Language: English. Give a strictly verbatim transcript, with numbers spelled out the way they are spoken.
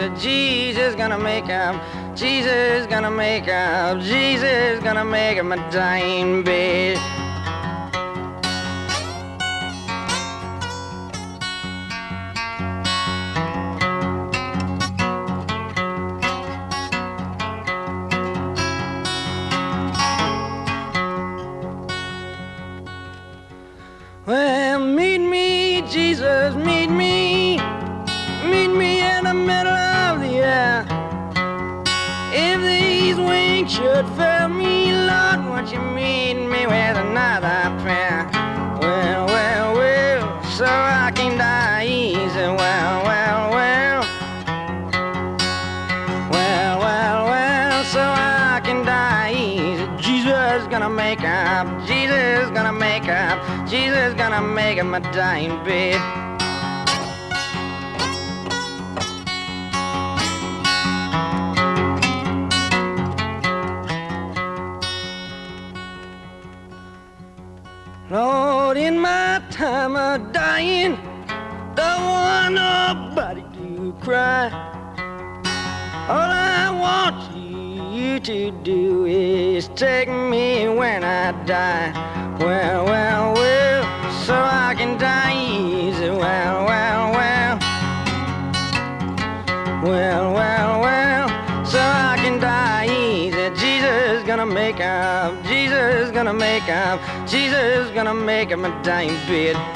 easy. Jesus gonna make up. Jesus gonna make up. Jesus gonna make up my dying bed. Well, meet me, Jesus, meet me. Meet me in the middle of the air. If these wings should fail me, Lord, won't you meet me with another prayer? Well, well, well, so I can die easy. Well, well, well. Well, well, well, so I can die easy. Jesus gonna make up. Jesus gonna make up. Jesus gonna make up my dying bed. Lord, in my time of dying, don't want nobody to cry. All I want you to do is take me when I die. Well, well, well, so I can die easy. Well, well, well. Well, well, well, so I can die easy. Jesus gonna make up. Jesus gonna make up. Jesus gonna make up my dying bed.